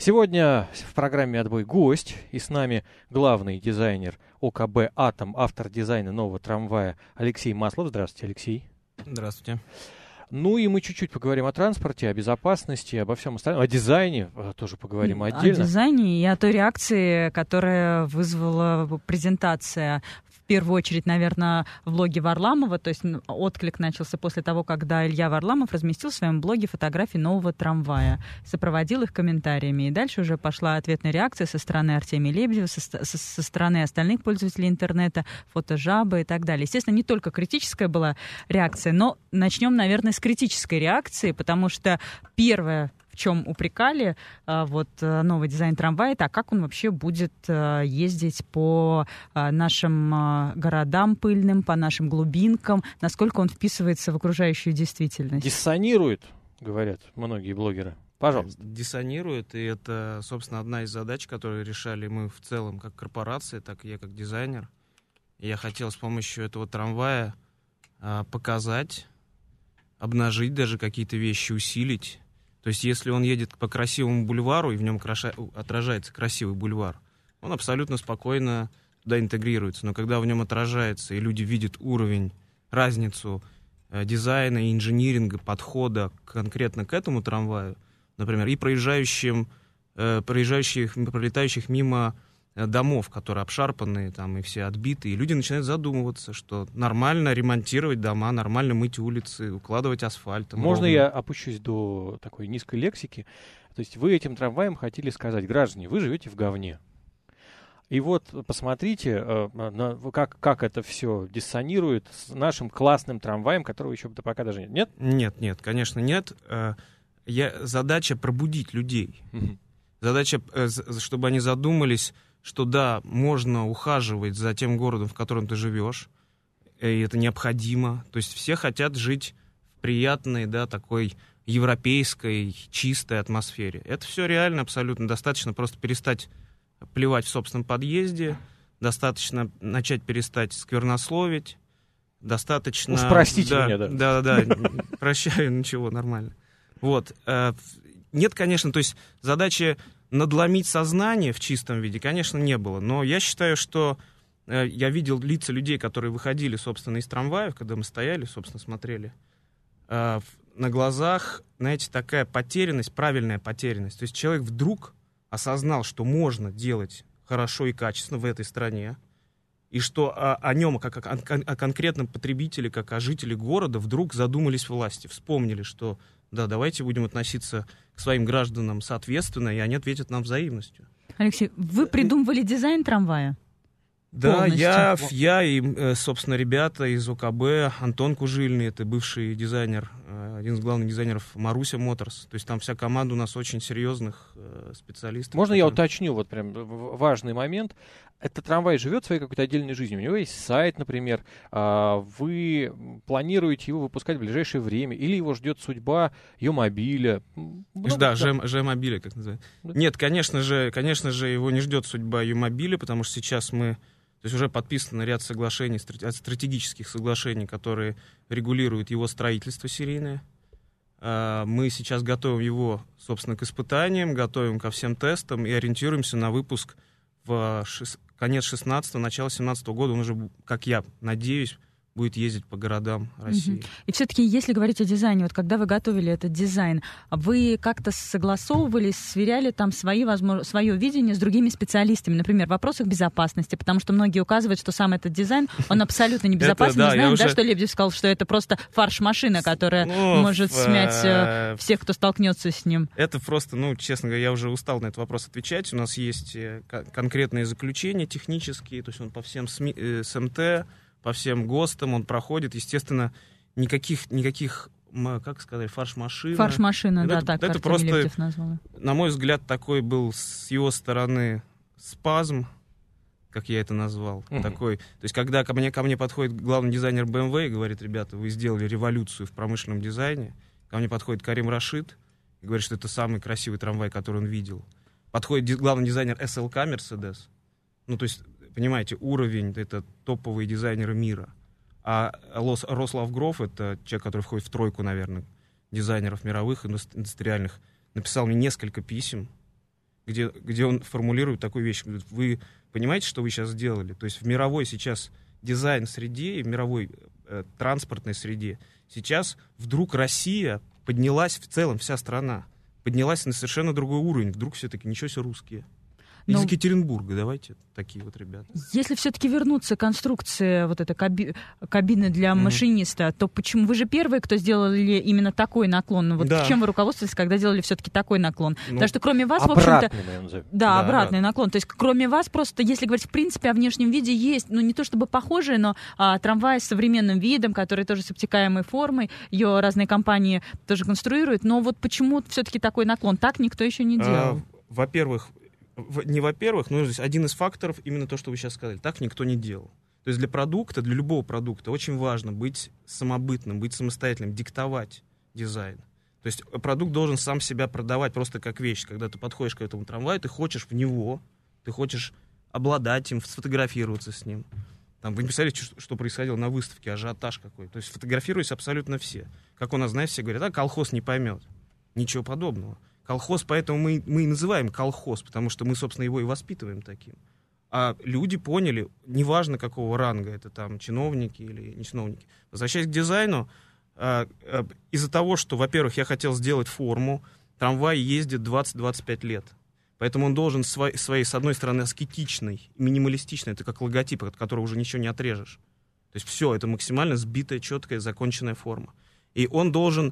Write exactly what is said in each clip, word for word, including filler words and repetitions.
Сегодня в программе «Отбой» гость, и с нами главный дизайнер ОКБ «Атом», автор дизайна нового трамвая Алексей Маслов. Здравствуйте, Алексей. Здравствуйте. Ну и мы чуть-чуть поговорим о транспорте, о безопасности, обо всем остальном, о дизайне тоже поговорим отдельно. О дизайне и о той реакции, которая вызвала презентация, в первую очередь, наверное, в блоге Варламова, то есть отклик начался после того, когда Илья Варламов разместил в своем блоге фотографии нового трамвая, сопроводил их комментариями. И дальше уже пошла ответная реакция со стороны Артемия Лебедева, со, со, со стороны остальных пользователей интернета, фотожабы и так далее. Естественно, не только критическая была реакция, но начнем, наверное, с критической реакции, потому что первое, в чем упрекали вот новый дизайн трамвая, это а как он вообще будет ездить по нашим городам пыльным, по нашим глубинкам, насколько он вписывается в окружающую действительность. Диссонирует, говорят многие блогеры. Пожалуйста. Диссонирует, и это, собственно, одна из задач, которые решали мы в целом как корпорация, так и я как дизайнер. И я хотел с помощью этого трамвая показать, обнажить даже какие-то вещи, усилить. То есть если он едет по красивому бульвару, и в нем краша... отражается красивый бульвар, он абсолютно спокойно туда интегрируется. Но когда в нем отражается, и люди видят уровень, разницу э, дизайна и инжиниринга, подхода конкретно к этому трамваю, например, и проезжающим, э, проезжающих, пролетающих мимо домов, которые обшарпанные там, и все отбитые, и люди начинают задумываться, что нормально ремонтировать дома, нормально мыть улицы, укладывать асфальт. Можно ровно. я опущусь до такой низкой лексики? То есть вы этим трамваем хотели сказать: граждане, вы живете в говне. И вот посмотрите, э, на, как, как это все диссонирует с нашим классным трамваем, которого еще пока даже нет. Нет? Нет, нет, конечно, нет. Я, задача пробудить людей. Угу. Задача, чтобы они задумались, что да, можно ухаживать за тем городом, в котором ты живешь, и это необходимо. То есть все хотят жить в приятной, да, такой европейской, чистой атмосфере. Это все реально абсолютно. Достаточно просто перестать плевать в собственном подъезде, достаточно начать перестать сквернословить, достаточно... Уж простите да, меня, да. Да-да-да, прощаю, ничего, нормально. Вот. Нет, конечно, то есть задача надломить сознание в чистом виде, конечно, не было. Но я считаю, что э, я видел лица людей, которые выходили, собственно, из трамваев, когда мы стояли, собственно, смотрели. Э, в, на глазах, знаете, такая потерянность, правильная потерянность. То есть человек вдруг осознал, что можно делать хорошо и качественно в этой стране, и что о, о нем, как о, о конкретном потребителе, как о жителе города, вдруг задумались власти, вспомнили, что да, давайте будем относиться к своим гражданам соответственно, и они ответят нам взаимностью. Алексей, вы придумывали дизайн трамвая? Да, я, я и, собственно, ребята из ОКБ, Антон Кужильный, это бывший дизайнер, один из главных дизайнеров Маруся Моторс. То есть там вся команда у нас очень серьезных специалистов. Можно которые... я уточню, вот прям важный момент. Этот трамвай живет своей какой-то отдельной жизнью. У него есть сайт, например. Вы планируете его выпускать в ближайшее время? Или его ждет судьба Е-мобиля? Много, да, Ж-мобиля, как называют. Да? Нет, конечно же, конечно же, его не ждет судьба Е-мобиля, потому что сейчас мы... То есть уже подписано ряд соглашений, стратегических соглашений, которые регулируют его строительство серийное. Мы сейчас готовим его, собственно, к испытаниям, готовим ко всем тестам и ориентируемся на выпуск в конец шестнадцатого, начало семнадцатого года. Он уже, как я надеюсь, будет ездить по городам России. Uh-huh. И все-таки, если говорить о дизайне, вот когда вы готовили этот дизайн, вы как-то согласовывались, сверяли там свои, возможно, свое видение с другими специалистами, например, в вопросах безопасности, потому что многие указывают, что сам этот дизайн, он абсолютно небезопасен. Мы знаем, да, что Лебедев сказал, что это просто фарш-машина, которая может смять всех, кто столкнется с ним. Это просто, ну, честно говоря, я уже устал на этот вопрос отвечать. У нас есть конкретные заключения технические, то есть он по всем СМТ, по всем ГОСТам он проходит. Естественно, никаких, никаких как сказать, фарш-машина. Фарш-машина, это, да, так это просто, Лебедев назвал. На мой взгляд, такой был с его стороны спазм, как я это назвал. Uh-huh. Такой. То есть, когда ко мне, ко мне подходит главный дизайнер бэ эм вэ и говорит: ребята, вы сделали революцию в промышленном дизайне. Ко мне подходит Карим Рашид и говорит, что это самый красивый трамвай, который он видел. Подходит главный дизайнер эс эл ка Mercedes. Ну, то есть, понимаете, уровень — это топовые дизайнеры мира. А Рослав Гроф — это человек, который входит в тройку, наверное, дизайнеров мировых, индустриальных, написал мне несколько писем где, где он формулирует такую вещь. Вы понимаете, что вы сейчас сделали? То есть в мировой сейчас дизайн-среде и в мировой э, транспортной среде сейчас вдруг Россия поднялась в целом, вся страна, поднялась на совершенно другой уровень. Вдруг все-таки ничего себе русские. Из Екатеринбурга, давайте, такие вот ребята. Если все-таки вернуться к конструкции вот этой каби- кабины для mm-hmm. машиниста, то почему? Вы же первые, кто сделали именно такой наклон. Вот да. Чем вы руководствовались, когда делали все-таки такой наклон? Ну, Потому что кроме вас, в общем-то... Да, да, обратный обратный. наклон. То есть кроме вас просто, если говорить в принципе о внешнем виде, есть, ну не то чтобы похожие, но а, трамвай с современным видом, который тоже с обтекаемой формой, ее разные компании тоже конструируют, но вот почему все-таки такой наклон? Так никто еще не делал. А, во-первых, Не во-первых, но один из факторов именно то, что вы сейчас сказали. Так никто не делал. То есть для продукта, для любого продукта очень важно быть самобытным, быть самостоятельным, диктовать дизайн. То есть продукт должен сам себя продавать просто как вещь. Когда ты подходишь к этому трамваю, ты хочешь в него, ты хочешь обладать им, сфотографироваться с ним. Там, вы не представляете, что происходило на выставке, ажиотаж какой. То есть фотографируются абсолютно все. Как у нас, знаете, все говорят, а колхоз не поймет. Ничего подобного. Колхоз, поэтому мы, мы и называем колхоз, потому что мы, собственно, его и воспитываем таким. А люди поняли, неважно какого ранга, это там чиновники или не чиновники. Возвращаясь к дизайну, а, а, из-за того, что, во-первых, я хотел сделать форму, трамвай ездит двадцать-двадцать пять лет. Поэтому он должен свой, своей, с одной стороны, аскетичный, минималистичный, это как логотип, от которого уже ничего не отрежешь. То есть все, это максимально сбитая, четкая, законченная форма. И он должен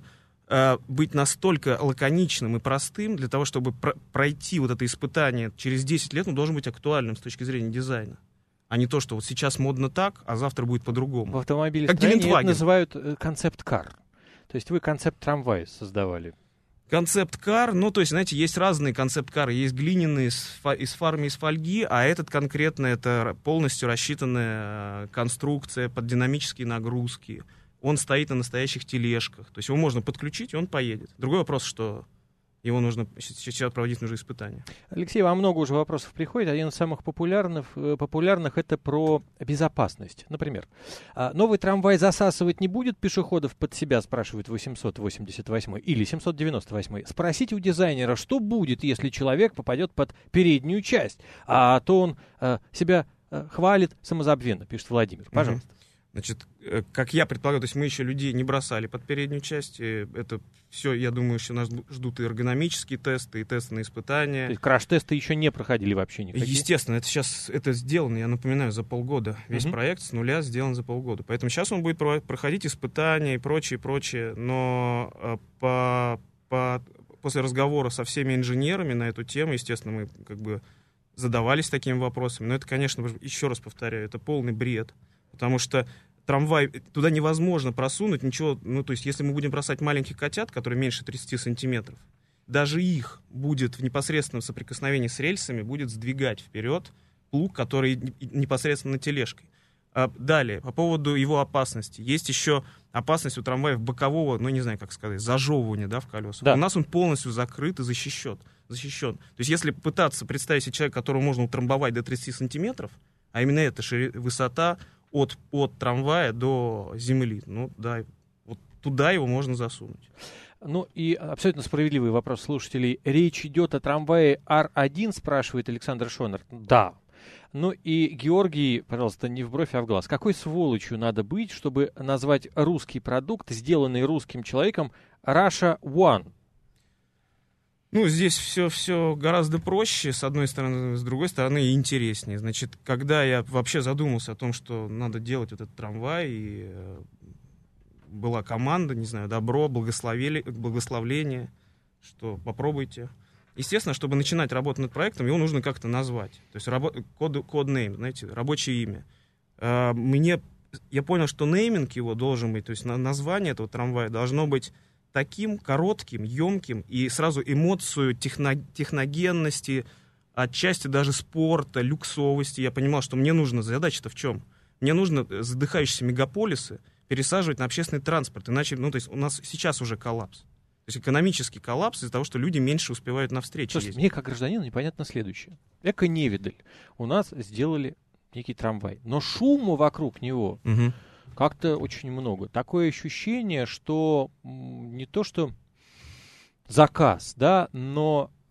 быть настолько лаконичным и простым для того, чтобы про- пройти вот это испытание через десять лет, он должен быть актуальным с точки зрения дизайна. А не то, что вот сейчас модно так, а завтра будет по-другому. В автомобилестроении это называют концепт-кар. То есть вы концепт-трамвай создавали. Концепт-кар, ну, то есть, знаете, есть разные концепт-кары. Есть глиняные с, фа- из фарми, из фольги, а этот конкретно это полностью рассчитанная конструкция под динамические нагрузки. Он стоит на настоящих тележках. То есть его можно подключить, и он поедет. Другой вопрос, что его нужно сейчас проводить нужны испытания. Алексей, вам много уже вопросов приходит. Один из самых популярных, популярных это про безопасность. Например, новый трамвай засасывать не будет пешеходов под себя, спрашивает восемьсот восемьдесят восьмой или семьсот девяносто восьмой. Спросите у дизайнера, что будет, если человек попадет под переднюю часть, а то он а, себя а, хвалит самозабвенно, пишет Владимир. Пожалуйста. Угу. Значит, как я предполагаю, то есть мы еще людей не бросали под переднюю часть. Это все, я думаю, что нас ждут и эргономические тесты, и тесты на испытания. То есть краш-тесты еще не проходили вообще никакие? Естественно, это сейчас это сделано, я напоминаю, за полгода. Весь uh-huh. проект с нуля сделан за полгода. Поэтому сейчас он будет проходить испытания и прочее, прочее. Но по, по, после разговора со всеми инженерами на эту тему, естественно, мы как бы задавались такими вопросами. Но это, конечно, еще раз повторяю, это полный бред. Потому что трамвай, туда невозможно просунуть ничего, ну, то есть, если мы будем бросать маленьких котят, которые меньше тридцати сантиметров, даже их будет в непосредственном соприкосновении с рельсами, будет сдвигать вперед плуг, который непосредственно на тележкой. А далее, по поводу его опасности. Есть еще опасность у трамваев бокового, ну, не знаю, как сказать, зажевывания, да, в колесах. Да. У нас он полностью закрыт и защищен. защищен. То есть, если пытаться представить себе человека, которого можно утрамбовать до тридцати сантиметров, а именно эта шири... высота от, от трамвая до земли. Ну да, вот туда его можно засунуть. Ну и абсолютно справедливый вопрос слушателей. Речь идет о трамвае ар один, спрашивает Александр Шонер. Да. Ну и Георгий, пожалуйста, не в бровь, а в глаз. Какой сволочью надо быть, чтобы назвать русский продукт, сделанный русским человеком, Russia One? Ну, здесь все, все гораздо проще, с одной стороны, с другой стороны, и интереснее. Значит, когда я вообще задумался о том, что надо делать вот этот трамвай, и э, была команда, не знаю, добро, благословление, что попробуйте. Естественно, чтобы начинать работать над проектом, его нужно как-то назвать. То есть рабо- код, код-нейм, знаете, рабочее имя. Э, мне, я понял, что нейминг его должен быть, то есть на, название этого трамвая должно быть таким коротким, емким, и сразу эмоцию техно, техногенности, отчасти даже спорта, люксовости. Я понимал, что мне нужно, задача-то в чем? Мне нужно задыхающиеся мегаполисы пересаживать на общественный транспорт, иначе, ну, то есть у нас сейчас уже коллапс. То есть экономический коллапс из-за того, что люди меньше успевают на встречи Слушайте, ездить. Мне, как гражданину, непонятно следующее. Эко-невидаль. У нас сделали некий трамвай, но шума вокруг него... Угу. Как-то очень много. Такое ощущение, что м, не то что заказ, да, но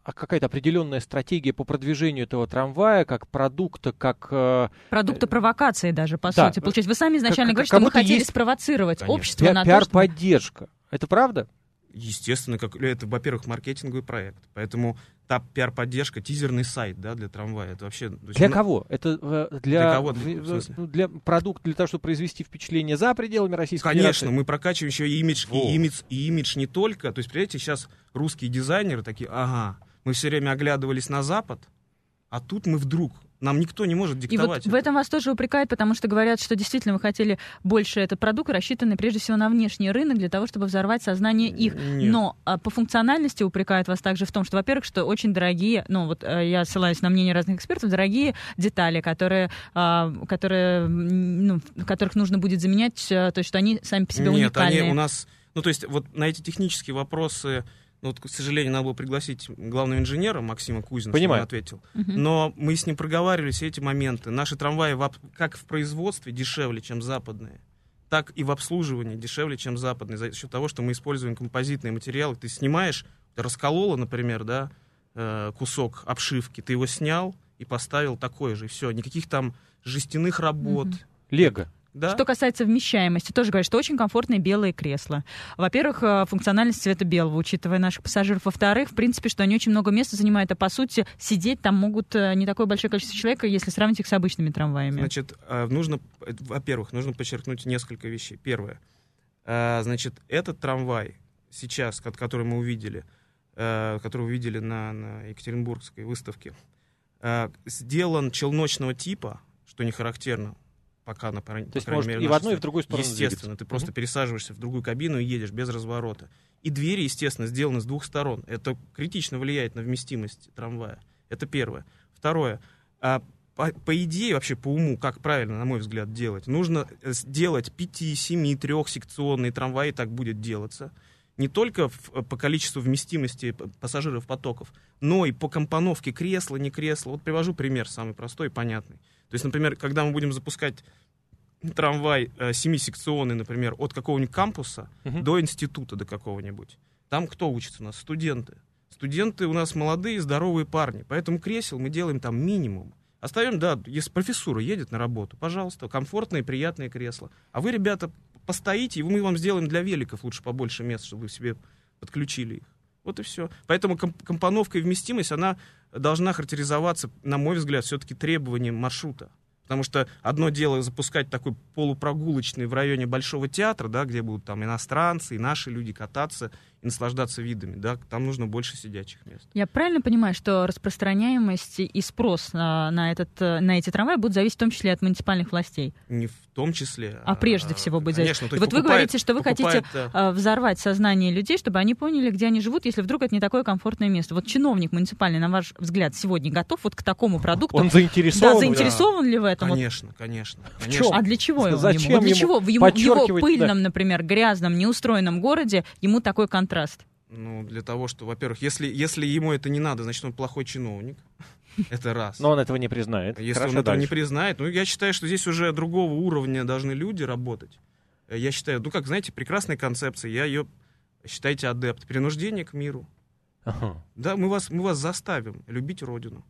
какая-то определенная стратегия по продвижению этого трамвая как продукта, как... Э, Продукта провокации даже, по да. сути. Получается, вы сами изначально как, говорите, как что мы хотели есть... спровоцировать Конечно. общество Пи- на то, пиар-поддержка. Это правда? Естественно, как, это, во-первых, маркетинговый проект. Поэтому та пиар-поддержка, тизерный сайт, да, для трамвая. Это вообще... Для кого? Это э, для, для, кого? Для, в, ну, для продукт, для того, чтобы произвести впечатление за пределами Российской Конечно, Федерации? мы прокачиваем еще и имидж, и имидж, и имидж не только. То есть, понимаете, сейчас русские дизайнеры такие, ага, мы все время оглядывались на Запад, а тут мы вдруг... Нам никто не может диктовать. И вот это. в этом вас тоже упрекают, потому что говорят, что действительно вы хотели больше этот продукт, рассчитанный прежде всего на внешний рынок, для того, чтобы взорвать сознание их. Нет. Но а, по функциональности упрекают вас также в том, что, во-первых, что очень дорогие, ну вот а, я ссылаюсь на мнение разных экспертов, дорогие детали, которые, а, которые, ну, которых нужно будет заменять, а, то есть что они сами по себе Нет, уникальные. они у нас... Ну, то есть вот на эти технические вопросы... Ну, вот, к сожалению, надо было пригласить главного инженера Максима Кузина, чтобы он ответил. Uh-huh. Но мы с ним проговаривали все эти моменты. Наши трамваи в, как в производстве дешевле, чем западные, так и в обслуживании дешевле, чем западные. За счет того, что мы используем композитные материалы. Ты снимаешь, ты расколола, например, да, кусок обшивки, ты его снял и поставил такой же. И все, никаких там жестяных работ. Uh-huh. Лего. Да? Что касается вмещаемости, тоже говорят, что очень комфортные белые кресла. Во-первых, функциональность цвета белого, учитывая наших пассажиров. Во-вторых, в принципе, что они очень много места занимают, а по сути сидеть там могут не такое большое количество человек, если сравнить их с обычными трамваями. Значит, нужно, во-первых, нужно подчеркнуть несколько вещей. Первое. Значит, этот трамвай сейчас, который мы увидели, который вы видели на, на Екатеринбургской выставке, сделан челночного типа, что не характерно. Пока, на, по, То есть, по может, мере, и в одну, и в другую сторону естественно, двигаться. ты просто uh-huh. пересаживаешься в другую кабину и едешь без разворота. И двери, естественно, сделаны с двух сторон. Это критично влияет на вместимость трамвая. Это первое. Второе. А, по, по идее, вообще по уму, как правильно, на мой взгляд, делать, нужно сделать пяти, семи, трехсекционные трамваи, так будет делаться. Не только в, по количеству вместимости пассажиров потоков, но и по компоновке кресла, не кресла. Вот привожу пример самый простой и понятный. То есть, например, когда мы будем запускать трамвай э, семисекционный, например, от какого-нибудь кампуса uh-huh. до института, до какого-нибудь, там кто учится у нас? Студенты. Студенты у нас молодые, здоровые парни, поэтому кресел мы делаем там минимум. Оставим, да, если профессура едет на работу, пожалуйста, комфортные, приятные кресла. А вы, ребята, постоите, и мы вам сделаем для великов лучше побольше мест, чтобы вы себе подключили их. Вот и все. Поэтому комп- компоновка и вместимость, она должна характеризоваться, на мой взгляд, все-таки требованием маршрута. Потому что одно дело запускать такой полупрогулочный в районе Большого театра, да, где будут там иностранцы, и наши люди кататься и наслаждаться видами. Да, там нужно больше сидячих мест. Я правильно понимаю, что распространяемость и спрос на, на, этот, на эти трамваи будут зависеть в том числе от муниципальных властей? Не в том числе. А, а прежде всего будет зависеть. Конечно, то Вот есть вы покупает, говорите, что вы покупает, хотите да. взорвать сознание людей, чтобы они поняли, где они живут, если вдруг это не такое комфортное место. Вот чиновник муниципальный, на ваш взгляд, сегодня готов вот к такому продукту? Он заинтересован? Да, заинтересован да. ли в этом? Конечно, конечно. В чем? А для чего ему? Зачем Вот для ему чего в его, в его подчеркивать, пыльном, да. например, грязном, неустроенном городе ему такой контраст? Ну, для того, что, во-первых, если, если ему это не надо, значит, он плохой чиновник. Это раз. Но он этого не признает. Если Хорошо, он этого дальше. не признает, ну, я считаю, что здесь уже другого уровня должны люди работать. Я считаю, ну, как, знаете, прекрасная концепция, я ее, считайте, адепт. Принуждение к миру. Ага. Да, мы вас, мы вас заставим любить Родину.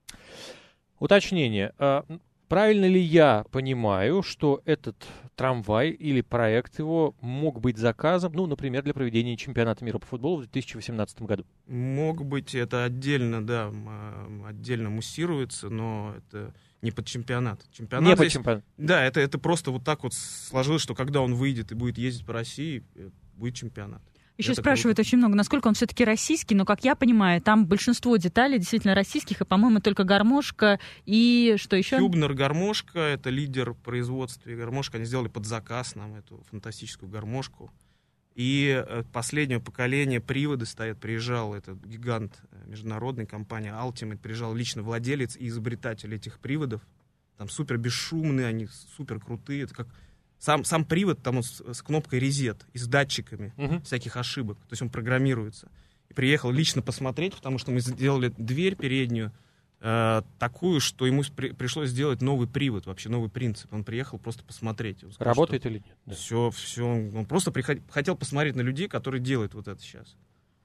Уточнение. Правильно ли я понимаю, что этот трамвай или проект его мог быть заказом, ну, например, для проведения чемпионата мира по футболу в две тысячи восемнадцатом году? Мог быть, это отдельно, да, отдельно муссируется, но это не под чемпионат. Чемпионат не здесь, под чемпионат. Да, это, это просто вот так вот сложилось, что когда он выйдет и будет ездить по России, будет чемпионат. Еще Это спрашивают круто. очень много, насколько он все-таки российский, но, как я понимаю, там большинство деталей действительно российских, и, по-моему, только гармошка и что еще? Хюбнер гармошка, это лидер производства гармошка, они сделали под заказ нам эту фантастическую гармошку. И последнего поколения приводы стоят, приезжал этот гигант международной компании Ultimate, приезжал лично владелец и изобретатель этих приводов. Там супер бесшумные, они супер крутые, это как... Сам, сам привод там с, с кнопкой резет и с датчиками uh-huh. всяких ошибок. То есть он программируется. И приехал лично посмотреть, потому что мы сделали дверь переднюю э, такую, что ему при, пришлось сделать новый привод, вообще новый принцип. Он приехал просто посмотреть. Он сказал, работает или нет? Да. Все, все. Он просто приход, хотел посмотреть на людей, которые делают вот это сейчас.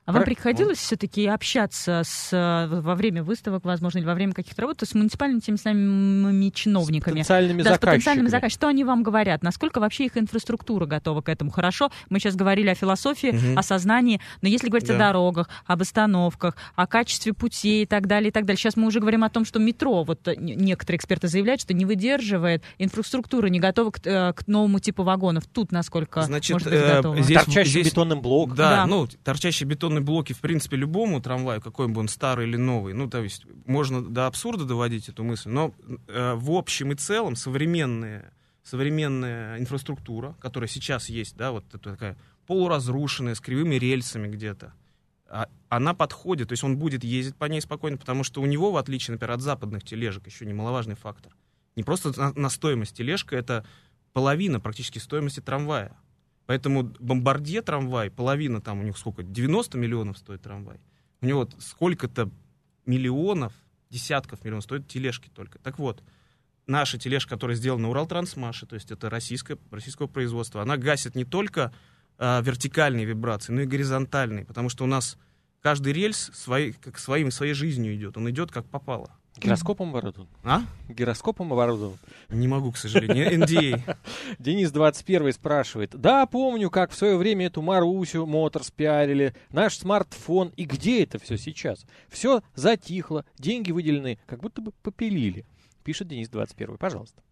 А вам приходилось все-таки общаться с, во время выставок, возможно, или во время каких-то работ с муниципальными теми самыми чиновниками? С потенциальными да, заказчиками. С потенциальными заказчиками. Что они вам говорят? Насколько вообще их инфраструктура готова к этому? Хорошо, мы сейчас говорили о философии, угу. о сознании, но если говорить да. о дорогах, об остановках, о качестве путей и так далее, и так далее. Сейчас мы уже говорим о том, что метро, вот некоторые эксперты заявляют, что не выдерживает, инфраструктура не готова к, к новому типу вагонов. Тут насколько Значит, может быть готова? Здесь, торчащий здесь... бетонный блок. Да, да, ну, торчащие бетонные блоки, в принципе, любому трамваю, какой бы он старый или новый, ну, то есть можно до абсурда доводить эту мысль, но э, в общем и целом современная, современная инфраструктура, которая сейчас есть, да, вот это такая полуразрушенная, с кривыми рельсами где-то, а, она подходит, то есть он будет ездить по ней спокойно, потому что у него, в отличие, например, от западных тележек, еще немаловажный фактор. Не просто на, на стоимость тележка, это половина практически стоимости трамвая. Поэтому Бомбардье трамвай, половина там у них сколько, девяносто миллионов стоит трамвай. У него вот сколько-то миллионов, десятков миллионов стоят тележки только. Так вот, наша тележка, которая сделана на Уралтрансмаше, то есть это российское, российского производства, она гасит не только а, вертикальные вибрации, но и горизонтальные, потому что у нас каждый рельс своей, как своим, своей жизнью идет, он идет как попало. Гироскопом оборудован? А? Гироскопом оборудован? Не могу, к сожалению. эн ди эй. Денис двадцать первый спрашивает. Да, помню, как в свое время эту Марусю Моторс пиарили, наш смартфон. И где это все сейчас? Все затихло, деньги выделены, как будто бы попилили. Пишет Денис двадцать первый. Пожалуйста.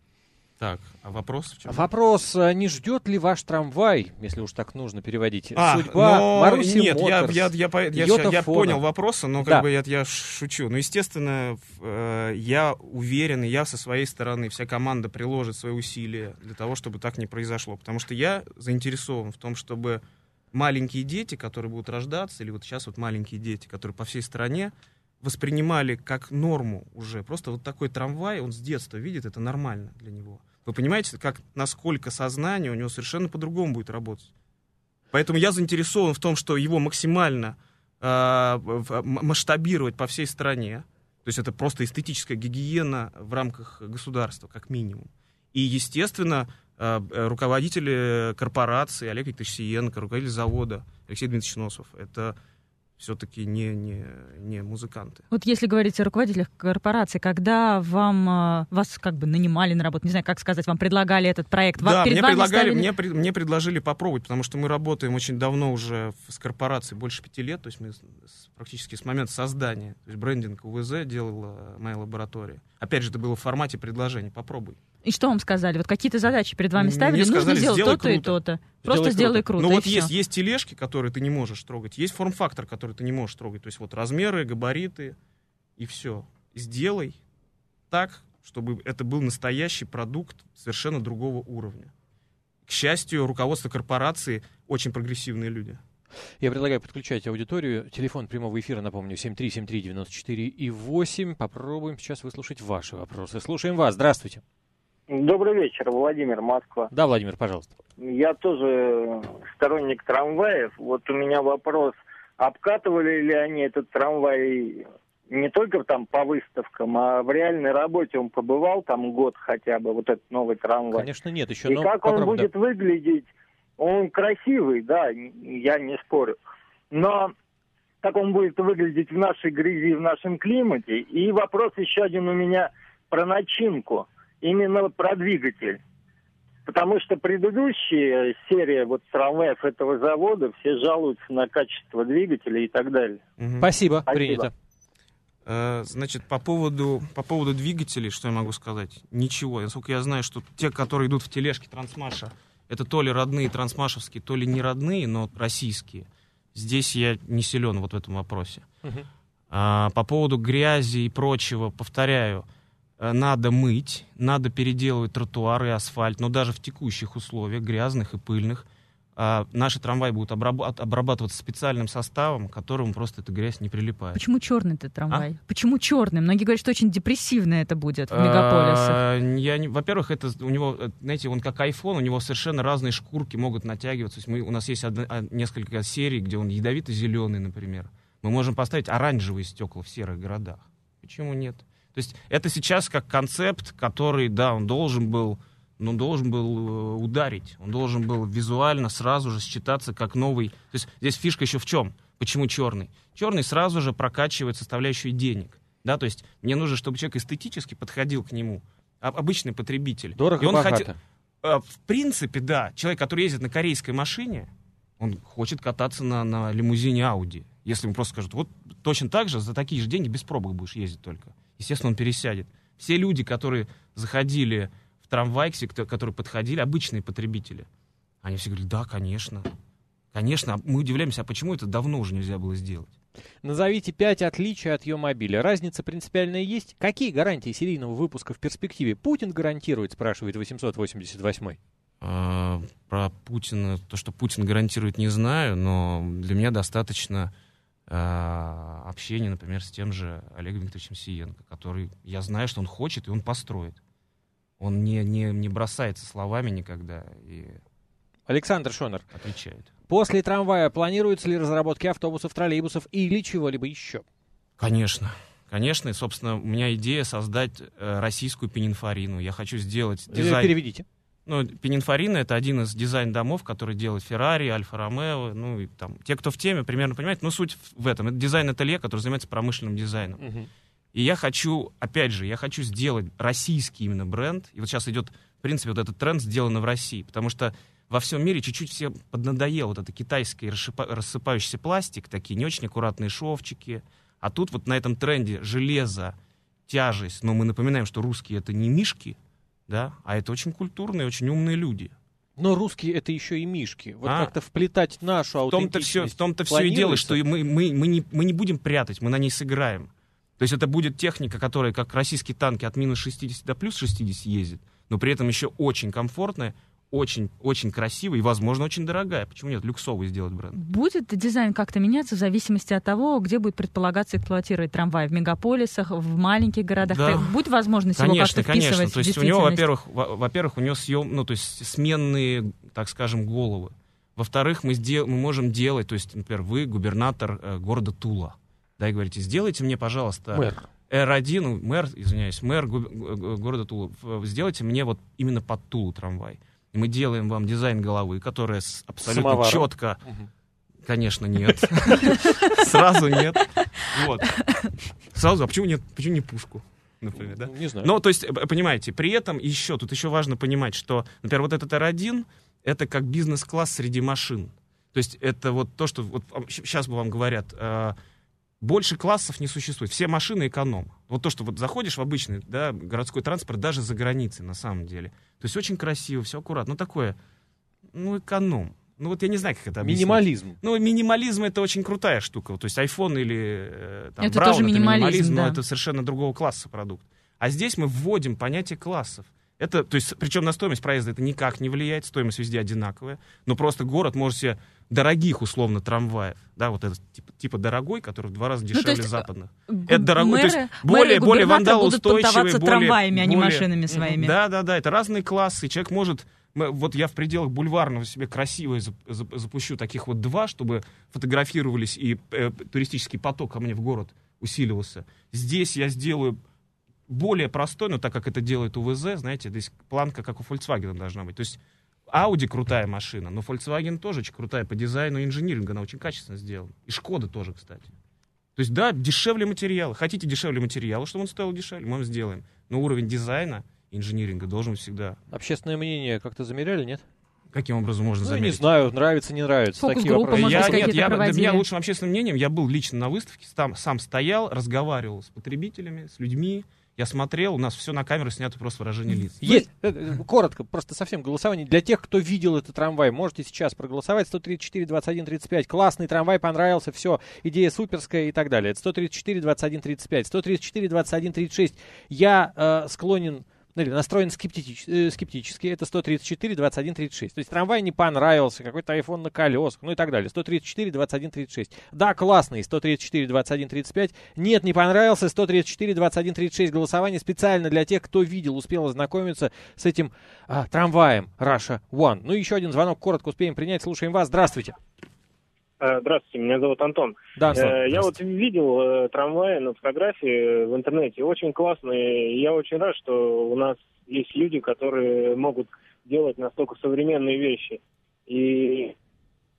Так, а вопрос в чем? Вопрос, не ждет ли ваш трамвай, если уж так нужно переводить, а, судьба но... Маруси Нет, Моторс, я, я, я, я, я, я понял вопрос, но как да. бы я, я шучу. Ну, естественно, э, я уверен, и я со своей стороны, вся команда приложит свои усилия для того, чтобы так не произошло. Потому что я заинтересован в том, чтобы маленькие дети, которые будут рождаться, или вот сейчас вот маленькие дети, которые по всей стране, воспринимали как норму уже. Просто вот такой трамвай, он с детства видит, это нормально для него. Вы понимаете, как, насколько сознание у него совершенно по-другому будет работать. Поэтому я заинтересован в том, что его максимально э, масштабировать по всей стране. То есть это просто эстетическая гигиена в рамках государства, как минимум. И, естественно, э, руководители корпорации, Олег Викторович Сиенко, руководитель завода Алексей Дмитриевич Носов, это все-таки не, не, не музыканты. Вот если говорить о руководителях корпорации, когда вам, вас как бы нанимали на работу, не знаю, как сказать, вам предлагали этот проект? Да, перед мне, вами предлагали, ставили... мне, мне предложили попробовать, потому что мы работаем очень давно уже с корпорацией, больше пяти лет, то есть мы с, практически с момента создания, то есть брендинг УВЗ делала моя лаборатория. Опять же, это было в формате предложения, попробуй. И что вам сказали? Вот какие-то задачи перед вами ставили? Мне сказали, нужно сделать то-то круто. и то-то. Просто сделай круто. круто. Ну вот есть, есть тележки, которые ты не можешь трогать, есть форм-фактор, который ты не можешь трогать. То есть вот размеры, габариты и все. Сделай так, чтобы это был настоящий продукт совершенно другого уровня. К счастью, руководство корпорации очень прогрессивные люди. Я предлагаю подключать аудиторию. Телефон прямого эфира, напомню, семь три семь три девяносто четыре и восемь. Попробуем сейчас выслушать ваши вопросы. Слушаем вас. Здравствуйте. Добрый вечер, Владимир, Москва. Да, Владимир, пожалуйста. Я тоже сторонник трамваев. Вот у меня вопрос. Обкатывали ли они этот трамвай не только там по выставкам, а в реальной работе он побывал там год хотя бы, вот этот новый трамвай? Конечно, нет еще. И но как попробуем, он будет да. выглядеть? Он красивый, да, я не спорю. Но как он будет выглядеть в нашей грязи, в нашем климате? И вопрос еще один у меня про начинку. Именно про двигатель. Потому что предыдущая серия вот трамваев этого завода, все жалуются на качество двигателя и так далее. Угу. Спасибо, Спасибо, принято. Э, значит, по поводу, по поводу двигателей, что я могу сказать? Ничего. Насколько я знаю, что те, которые идут в тележке Трансмаша, это то ли родные трансмашевские, то ли не родные, но российские. Здесь я не силен вот в этом вопросе. Угу. А, по поводу грязи и прочего, повторяю, надо мыть, надо переделывать тротуары и асфальт, но даже в текущих условиях, грязных и пыльных, а, наши трамваи будут обраб- обрабатываться специальным составом, к которому просто эта грязь не прилипает. Почему черный этот трамвай? А? Почему черный? Многие говорят, что очень депрессивно это будет в мегаполисах. Я не, во-первых, это у него, знаете, он как айфон, у него совершенно разные шкурки могут натягиваться. То есть мы, у нас есть одна, несколько серий, где он ядовито-зеленый, например. Мы можем поставить оранжевые стекла в серых городах. Почему нет? То есть это сейчас как концепт, который, да, он должен был, он должен был ударить, он должен был визуально сразу же считаться как новый. То есть здесь фишка еще в чем? Почему черный? Черный сразу же прокачивает составляющую денег. Да, то есть мне нужно, чтобы человек эстетически подходил к нему, а, обычный потребитель. Дорого, и он богато. хотел, э, в принципе, да, человек, который ездит на корейской машине, он хочет кататься на, на лимузине Audi. Если ему просто скажут, вот точно так же, за такие же деньги без пробок будешь ездить только. Естественно, он пересядет. Все люди, которые заходили в трамвайксе, которые подходили, обычные потребители, они все говорят, да, конечно. Конечно, мы удивляемся, а почему это давно уже нельзя было сделать? Назовите пять отличий от Е-мобиля. Разница принципиальная есть? Какие гарантии серийного выпуска в перспективе Путин гарантирует, спрашивает восемьсот восемьдесят восьмой. А, про Путина, то, что Путин гарантирует, не знаю, но для меня достаточно а, общения, например, с тем же Олегом Викторовичем Сиенко, который, я знаю, что он хочет, и он построит. Он не, не, не бросается словами никогда и Александр Шонер. отвечает. После трамвая планируются ли разработки автобусов, троллейбусов или чего-либо еще? Конечно. Конечно, и, собственно, у меня идея создать э, российскую Пининфорину. Я хочу сделать дизайн... Переведите. Ну, Пининфорина — это один из дизайн-домов, который делает Феррари, Альфа-Ромео, ну, и там, те, кто в теме, примерно понимают, но суть в этом. Это дизайн-ателье, который занимается промышленным дизайном. Угу. И я хочу, опять же, я хочу сделать российский именно бренд. И вот сейчас идет, в принципе, вот этот тренд «сделано в России», потому что во всем мире чуть-чуть всем поднадоел вот это китайский расшипа- рассыпающийся пластик, такие не очень аккуратные шовчики. А тут вот на этом тренде железо, тяжесть. Но мы напоминаем, что русские — это не мишки, да, а это очень культурные, очень умные люди. Но русские — это еще и мишки. Вот А? как-то вплетать нашу аутентичность. В том-то все, в том-то все и дело, что мы, мы, мы, не, мы не будем прятать, мы на ней сыграем. То есть это будет техника, которая, как российские танки, от минус шестидесяти до плюс шестидесяти ездит, но при этом еще очень комфортная, очень, очень красивая и, возможно, очень дорогая. Почему нет? Люксовый сделать бренд. Будет дизайн как-то меняться в зависимости от того, где будет предполагаться эксплуатировать трамвай? В мегаполисах, в маленьких городах? Да. Будет возможность Конечно, его как-то конечно. вписывать То в есть у него, действительность? во-первых, во- во-первых, у него съем, ну, то есть сменные, так скажем, головы. Во-вторых, мы, сдел- мы можем делать, то есть, например, вы губернатор э, города Тула, да, и говорите, сделайте мне, пожалуйста, Мэр. эр один, ну, мэр, извиняюсь, мэр губ- г- города Тула, в- сделайте мне вот именно под Тулу трамвай. И мы делаем вам дизайн головы, которая с- абсолютно Самоваром. четко... Мгм. Конечно, нет. Сразу нет. Вот. Сразу, а почему нет? Почему не пушку? Например, да? Не знаю. Ну, то есть, э, понимаете, при этом еще, тут еще важно понимать, что, например, вот этот эр один, это как бизнес-класс среди машин. То есть это вот то, что вот сейчас вам говорят, э, больше классов не существует. Все машины эконом. Вот то, что вот заходишь в обычный, да, городской транспорт, даже за границей, на самом деле. То есть очень красиво, все аккуратно. Ну, такое, ну, эконом. Ну, вот я не знаю, как это объяснить. Минимализм. Ну, минимализм — это очень крутая штука. То есть iPhone или э, там, Это Braun — тоже это минимализм, минимализм, да. но это совершенно другого класса продукт. А здесь мы вводим понятие классов. Это, то есть, причем на стоимость проезда это никак не влияет, стоимость везде одинаковая, но просто город может себе дорогих, условно, трамваев, да, вот этот типа, типа дорогой, который в два раза дешевле то есть, западных. Гу- Это дорогой, то есть мэры- более, мэры более губернаторы будут вандалоустойчивый, понтоваться более... трамваями, а не более- машинами своими. Да, да, да, это разные классы, человек может... мы- Вот я в пределах бульварного себе красиво зап- зап- запущу таких вот два, чтобы фотографировались и э, туристический поток ко мне в город усиливался. Здесь я сделаю более простой, но так как это делает УВЗ, знаете, здесь планка, как у Volkswagen должна быть. То есть Audi крутая машина, но Volkswagen тоже очень крутая по дизайну и инжинирингу, она очень качественно сделана. И Шкода тоже, кстати. То есть, да, дешевле материалы. Хотите дешевле материалы, чтобы он стоил дешевле, мы вам сделаем. Но уровень дизайна, инжиниринга должен всегда... Общественное мнение как-то замеряли, нет? Каким образом можно Ну, не замерить? знаю, нравится, не нравится. Фокус-группа, Такие вопросы. может Я, быть, нет, какие-то я, для проводили? меня лучшим общественным мнением, я был лично на выставке, там сам стоял, разговаривал с потребителями, с людьми. Я смотрел, у нас все на камеру снято, просто выражение лиц. Есть, э, э, коротко, просто совсем голосование. Для тех, кто видел этот трамвай, можете сейчас проголосовать. сто тридцать четыре двадцать один тридцать пять. Классный трамвай, понравился, все, идея суперская и так далее. Это сто тридцать четыре двадцать один тридцать пять. сто тридцать четыре двадцать один тридцать шесть. Я э, склонен... Или настроен скептич, э, скептически, это сто тридцать четыре двадцать один тридцать шесть. То есть трамвай не понравился, какой-то iPhone на колесах, ну и так далее. сто тридцать четыре двадцать один тридцать шесть. Да, классный, сто тридцать четыре двадцать один тридцать пять. Нет, не понравился, сто тридцать четыре двадцать один тридцать шесть. Голосование специально для тех, кто видел, успел ознакомиться с этим а, трамваем Russia One. Ну и еще один звонок, коротко успеем принять. Слушаем вас. Здравствуйте. Здравствуйте, меня зовут Антон. Да, Антон, Э, Я вот видел э, трамваи на фотографии в интернете, очень классные. Я очень рад, что у нас есть люди, которые могут делать настолько современные вещи. И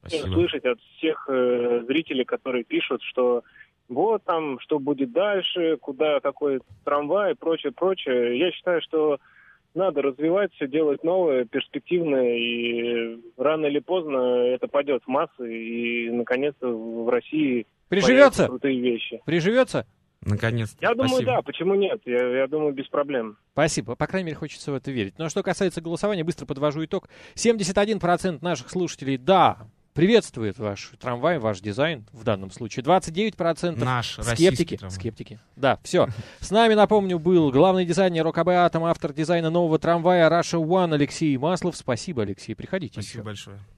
Спасибо. Слышать от всех э, зрителей, которые пишут, что вот там, что будет дальше, куда какой трамвай и прочее, прочее. Я считаю, что надо развивать все, делать новое, перспективное, и рано или поздно это пойдет в массы, и, наконец-то, в России Приживется? крутые вещи. Приживется? Наконец-то. Я думаю, Спасибо. да, почему нет? Я, я думаю, без проблем. Спасибо. По крайней мере, хочется в это верить. Но что касается голосования, быстро подвожу итог. семьдесят один процент наших слушателей «да», приветствует ваш трамвай, ваш дизайн в данном случае. двадцать девять процентов Наш скептики. трамвай. Скептики. Да, все. С нами, напомню, был главный дизайнер ОКБ «Атом», автор дизайна нового трамвая Russia One Алексей Маслов. Спасибо, Алексей. Приходите Спасибо еще. большое.